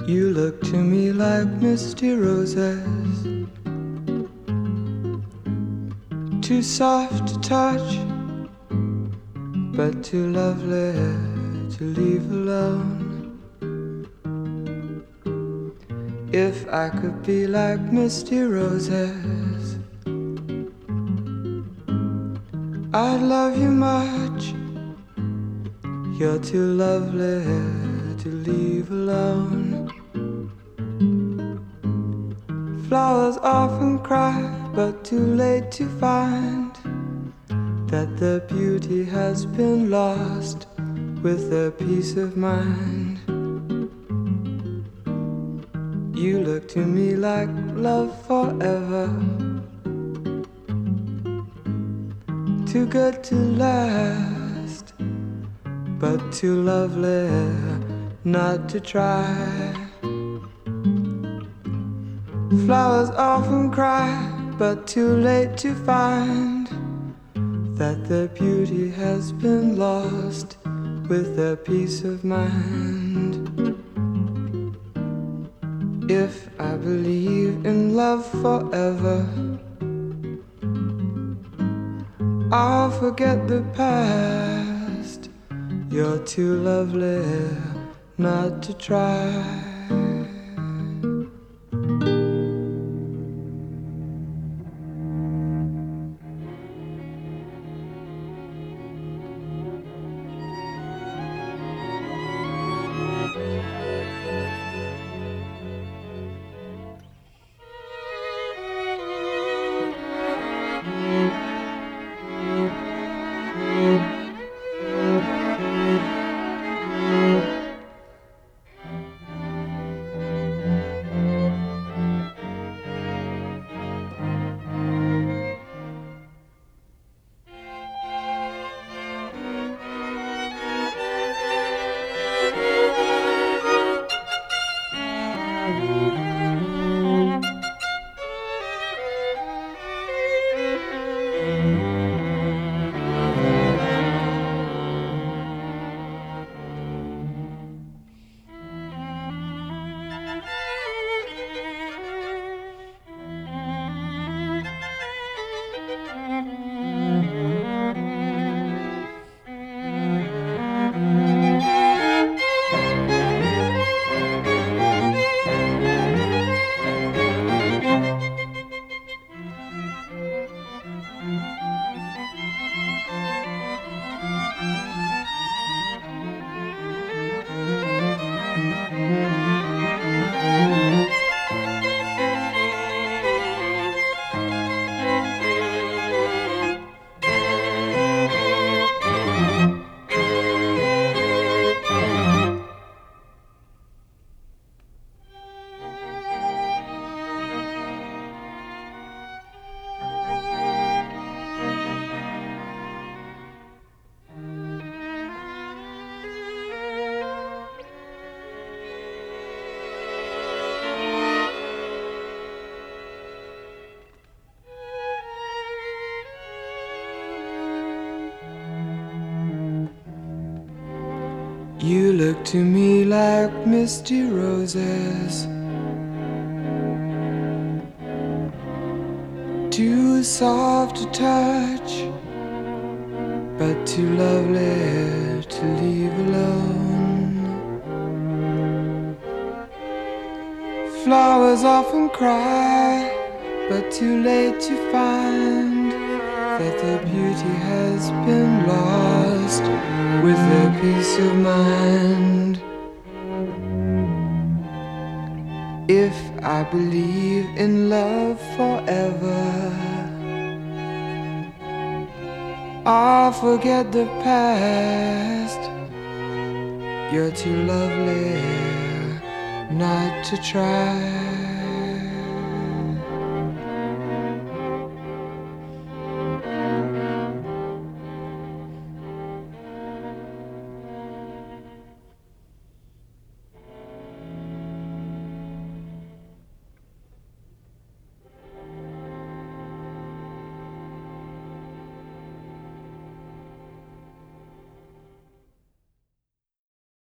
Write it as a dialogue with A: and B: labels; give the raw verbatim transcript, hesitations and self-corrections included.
A: You look to me like misty roses, too soft to touch, but too lovely to leave alone. If I could be like misty roses, I'd love you much. You're too lovely to leave alone. Flowers often cry, but too late to find that their beauty has been lost with their peace of mind. You look to me like love forever, too good to last, but too lovely not to try. Flowers often cry, but too late to find that their beauty has been lost with their peace of mind. If I believe in love forever, I'll forget the past. You're too lovely not to try. You look to me like misty roses, too soft to touch, but too lovely to leave alone. Flowers often cry, but too late to find that their beauty has been lost with their peace of mind. If I believe in love forever, I'll forget the past. You're too lovely not to try.